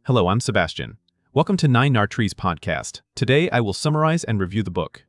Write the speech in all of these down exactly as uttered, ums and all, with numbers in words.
Hello, I'm Sebastian. Welcome to Nine Nartrees podcast. Today, I will summarize and review the book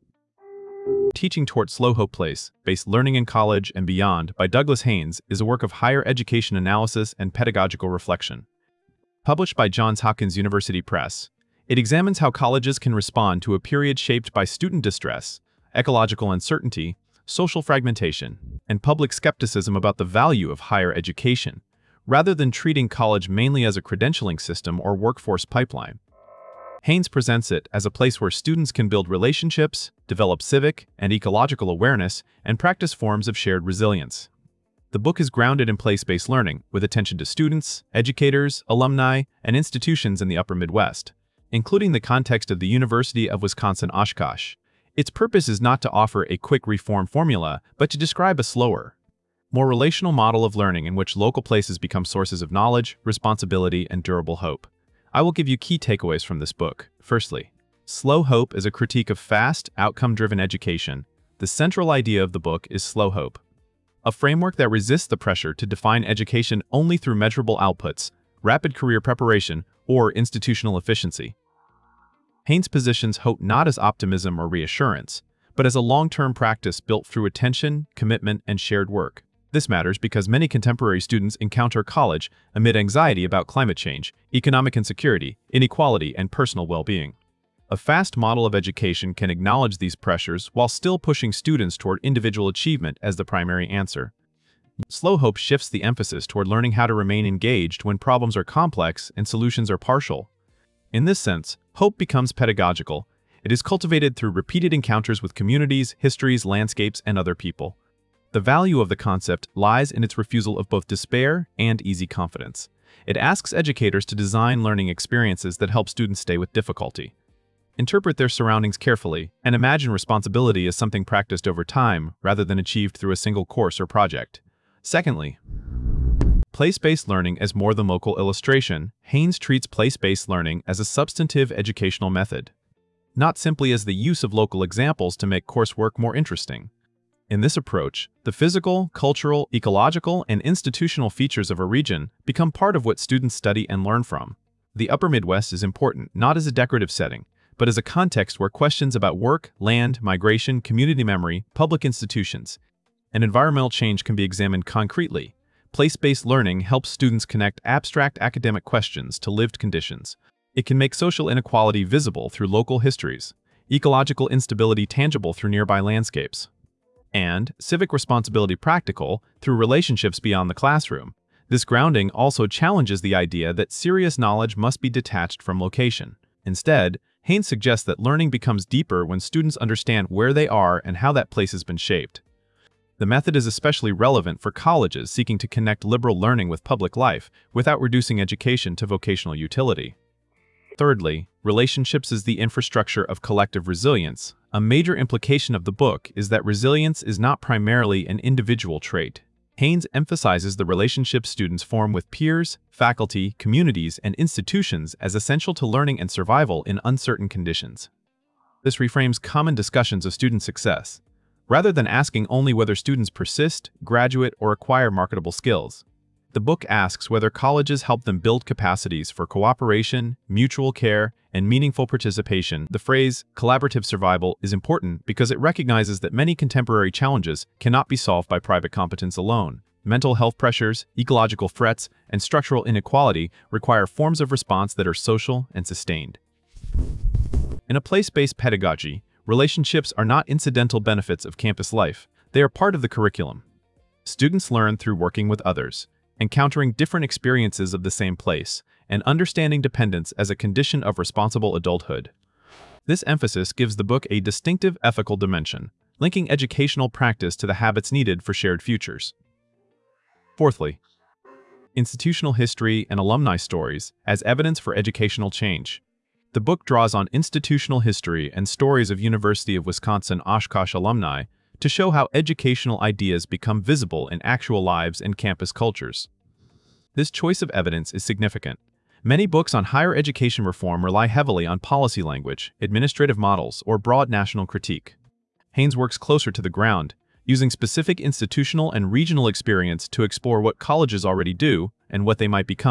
Teaching Toward Slow Hope Place, Based Learning in College and Beyond by Douglas Haynes is a work of higher education analysis and pedagogical reflection. Published by Johns Hopkins University Press, it examines how colleges can respond to a period shaped by student distress, ecological uncertainty, social fragmentation, and public skepticism about the value of higher education, rather than treating college mainly as a credentialing system or workforce pipeline. Haynes presents it as a place where students can build relationships, develop civic and ecological awareness, and practice forms of shared resilience. The book is grounded in place-based learning, with attention to students, educators, alumni, and institutions in the Upper Midwest, including the context of the University of Wisconsin-Oshkosh. Its purpose is not to offer a quick reform formula, but to describe a slower, more relational model of learning in which local places become sources of knowledge, responsibility, and durable hope. I will give you key takeaways from this book. Firstly, Slow Hope is a critique of fast, outcome-driven education. The central idea of the book is slow hope, a framework that resists the pressure to define education only through measurable outputs, rapid career preparation, or institutional efficiency. Haynes positions hope not as optimism or reassurance, but as a long-term practice built through attention, commitment, and shared work. This matters because many contemporary students encounter college amid anxiety about climate change, economic insecurity, inequality, and personal well-being. A fast model of education can acknowledge these pressures while still pushing students toward individual achievement as the primary answer. Slow Hope shifts the emphasis toward learning how to remain engaged when problems are complex and solutions are partial. In this sense, hope becomes pedagogical. It is cultivated through repeated encounters with communities, histories, landscapes, and other people. The value of the concept lies in its refusal of both despair and easy confidence. It asks educators to design learning experiences that help students stay with difficulty, interpret their surroundings carefully, and imagine responsibility as something practiced over time rather than achieved through a single course or project. Secondly, place-based learning as more than local illustration. Haynes treats place-based learning as a substantive educational method, not simply as the use of local examples to make coursework more interesting. In this approach, the physical, cultural, ecological, and institutional features of a region become part of what students study and learn from. The Upper Midwest is important not as a decorative setting, but as a context where questions about work, land, migration, community memory, public institutions, and environmental change can be examined concretely. Place-based learning helps students connect abstract academic questions to lived conditions. It can make social inequality visible through local histories, ecological instability tangible through nearby landscapes, and civic responsibility practical through relationships beyond the classroom. This grounding also challenges the idea that serious knowledge must be detached from location. Instead, Haynes suggests that learning becomes deeper when students understand where they are and how that place has been shaped. The method is especially relevant for colleges seeking to connect liberal learning with public life without reducing education to vocational utility. Thirdly, relationships is the infrastructure of collective resilience. A major implication of the book is that resilience is not primarily an individual trait. Haynes emphasizes the relationships students form with peers, faculty, communities, and institutions as essential to learning and survival in uncertain conditions. This reframes common discussions of student success, rather than asking only whether students persist, graduate, or acquire marketable skills. The book asks whether colleges help them build capacities for cooperation, mutual care, and meaningful participation. The phrase collaborative survival is important because it recognizes that many contemporary challenges cannot be solved by private competence alone. Mental health pressures, ecological threats, and structural inequality require forms of response that are social and sustained. In a place-based pedagogy, relationships are not incidental benefits of campus life. They are part of the curriculum. Students learn through working with others, encountering different experiences of the same place, and understanding dependence as a condition of responsible adulthood. This emphasis gives the book a distinctive ethical dimension, linking educational practice to the habits needed for shared futures. Fourthly, institutional history and alumni stories as evidence for educational change. The book draws on institutional history and stories of University of Wisconsin-Oshkosh alumni to show how educational ideas become visible in actual lives and campus cultures. This choice of evidence is significant. Many books on higher education reform rely heavily on policy language, administrative models, or broad national critique. Haynes works closer to the ground, using specific institutional and regional experience to explore what colleges already do and what they might become.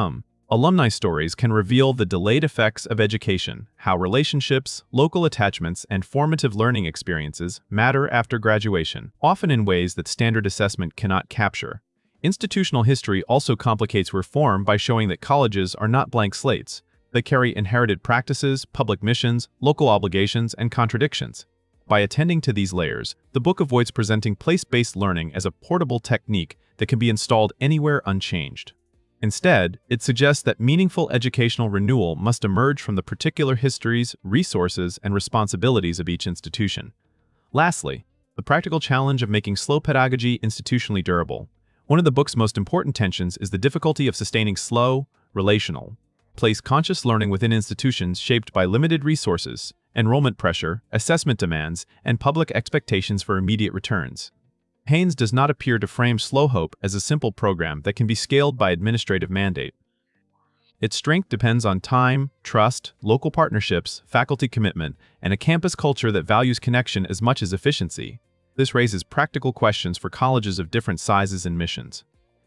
Alumni stories can reveal the delayed effects of education, how relationships, local attachments, and formative learning experiences matter after graduation, often in ways that standard assessment cannot capture. Institutional history also complicates reform by showing that colleges are not blank slates. They carry inherited practices, public missions, local obligations, and contradictions. By attending to these layers, the book avoids presenting place-based learning as a portable technique that can be installed anywhere unchanged. Instead, it suggests that meaningful educational renewal must emerge from the particular histories, resources, and responsibilities of each institution. Lastly, the practical challenge of making slow pedagogy institutionally durable. One of the book's most important tensions is the difficulty of sustaining slow, relational, place-conscious learning within institutions shaped by limited resources, enrollment pressure, assessment demands, and public expectations for immediate returns. Haynes does not appear to frame Slow Hope as a simple program that can be scaled by administrative mandate. Its strength depends on time, trust, local partnerships, faculty commitment, and a campus culture that values connection as much as efficiency. This raises practical questions for colleges of different sizes and missions.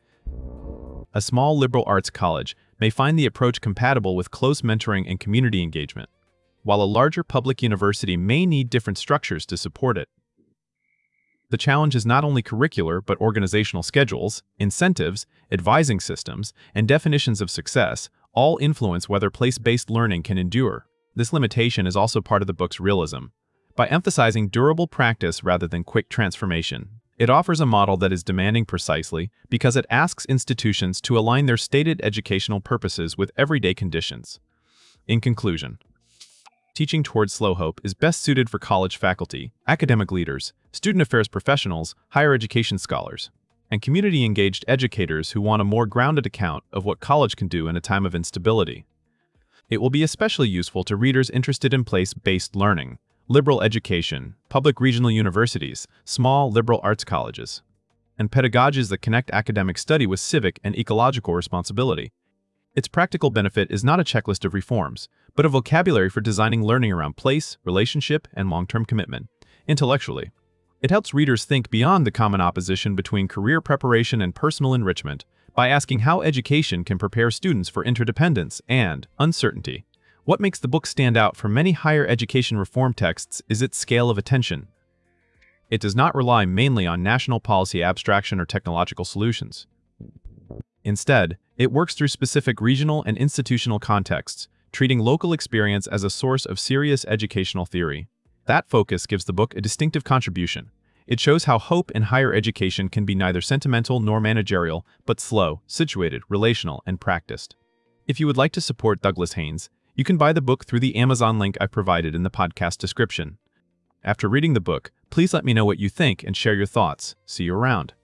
A small liberal arts college may find the approach compatible with close mentoring and community engagement, while a larger public university may need different structures to support it. The challenge is not only curricular but organizational schedules, incentives, advising systems, and definitions of success all influence whether place-based learning can endure. This limitation is also part of the book's realism. By emphasizing durable practice rather than quick transformation, it offers a model that is demanding precisely because it asks institutions to align their stated educational purposes with everyday conditions. In conclusion, Teaching Towards Slow Hope is best suited for college faculty, academic leaders, student affairs professionals, higher education scholars, and community-engaged educators who want a more grounded account of what college can do in a time of instability. It will be especially useful to readers interested in place-based learning, liberal education, public regional universities, small liberal arts colleges, and pedagogies that connect academic study with civic and ecological responsibility. Its practical benefit is not a checklist of reforms, but a vocabulary for designing learning around place, relationship, and long-term commitment. Intellectually, it helps readers think beyond the common opposition between career preparation and personal enrichment by asking how education can prepare students for interdependence and uncertainty. What makes the book stand out from many higher education reform texts is its scale of attention. It does not rely mainly on national policy abstraction or technological solutions. Instead, it works through specific regional and institutional contexts, treating local experience as a source of serious educational theory. That focus gives the book a distinctive contribution. It shows how hope in higher education can be neither sentimental nor managerial, but slow, situated, relational, and practiced. If you would like to support Douglas Haynes, you can buy the book through the Amazon link I've provided in the podcast description. After reading the book, please let me know what you think and share your thoughts. See you around.